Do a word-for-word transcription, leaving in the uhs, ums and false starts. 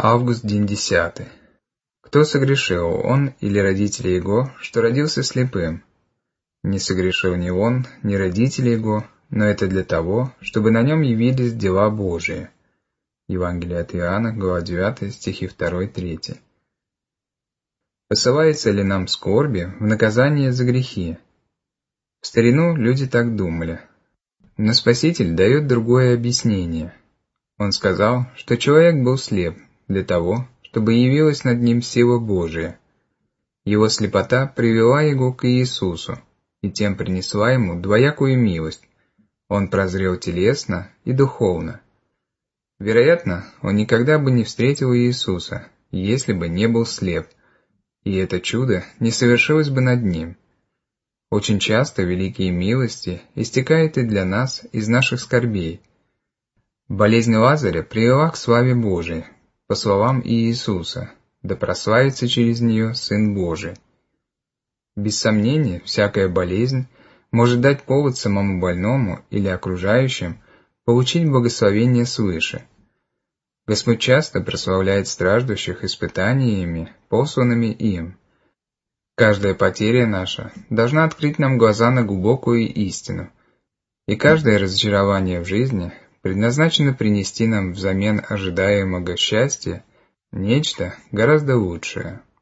Август, день десятый. Кто согрешил, он или родители его, что родился слепым? Не согрешил ни он, ни родители его, но это для того, чтобы на нем явились дела Божии. Евангелие от Иоанна, глава девятая, стихи два-три. Посылается ли нам скорби в наказание за грехи? В старину люди так думали. Но Спаситель дает другое объяснение. Он сказал, что человек был слеп для того, чтобы явилась над ним сила Божия. Его слепота привела его к Иисусу, и тем принесла ему двоякую милость. Он прозрел телесно и духовно. Вероятно, он никогда бы не встретил Иисуса, если бы не был слеп, и это чудо не совершилось бы над ним. Очень часто великие милости истекают и для нас из наших скорбей. Болезнь Лазаря привела к славе Божией, по словам Иисуса, да прославится через нее Сын Божий. Без сомнения, всякая болезнь может дать повод самому больному или окружающим получить благословение свыше. Господь часто прославляет страждущих испытаниями, посланными им. Каждая потеря наша должна открыть нам глаза на глубокую истину, и каждое разочарование в жизни предназначено принести нам взамен ожидаемого счастья нечто гораздо лучшее.